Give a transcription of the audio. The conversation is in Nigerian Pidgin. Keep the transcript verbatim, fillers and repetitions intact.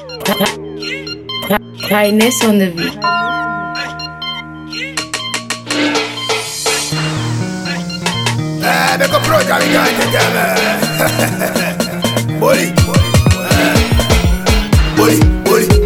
Kindness on the beat. Eh, becco pronta mi cante te. Boli, boli, boli, boli.